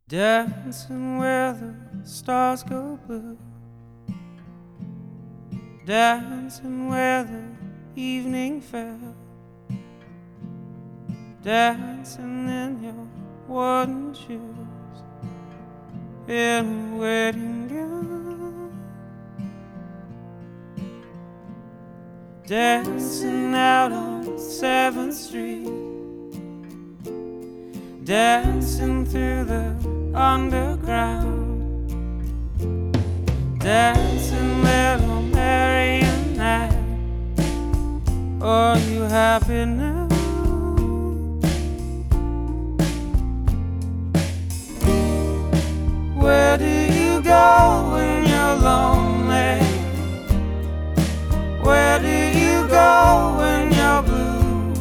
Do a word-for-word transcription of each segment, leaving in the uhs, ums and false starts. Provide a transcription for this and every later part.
Dancing where the stars go blue, dancing where the evening fell, dancing in your wooden shoes in a wedding gown, dancing out on seventh street, dancing through the underground, dancing little Mary and I. Are you happy now? Where do you go when you're lonely? Where do you go when you're blue?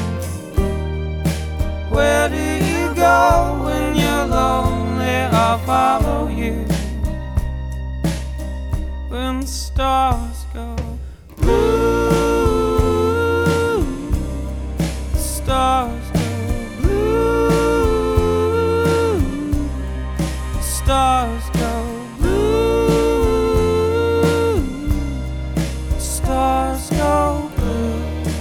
Where do you go when you're lonely? I'll follow you when the stars go blue. The stars go blue. The stars go blue. The stars go blue.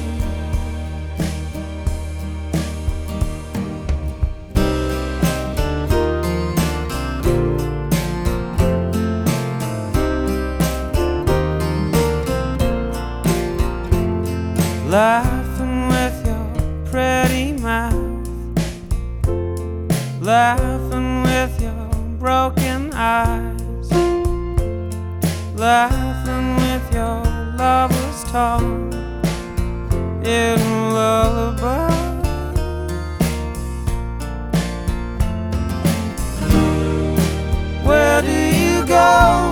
Laughing with your pretty mouth, laughing with your broken eyes, laughing with your lover's tongue in a lullaby. Where do you go